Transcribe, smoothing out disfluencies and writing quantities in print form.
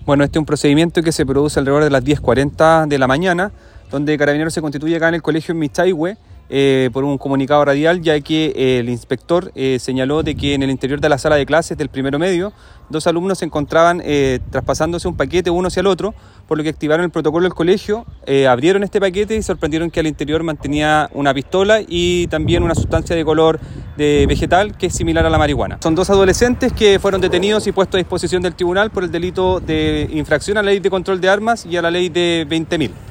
Bueno, este es un procedimiento que se produce alrededor de las 10:40 de la mañana, donde Carabineros se constituye acá en el colegio en Michaihue por un comunicado radial, ya que el inspector señaló de que en el interior de la sala de clases del primero medio, dos alumnos se encontraban traspasándose un paquete uno hacia el otro, por lo que activaron el protocolo del colegio, abrieron este paquete y sorprendieron que al interior mantenía una pistola y también una sustancia de color de vegetal que es similar a la marihuana. Son dos adolescentes que fueron detenidos y puestos a disposición del tribunal por el delito de infracción a la ley de control de armas y a la ley de 20.000.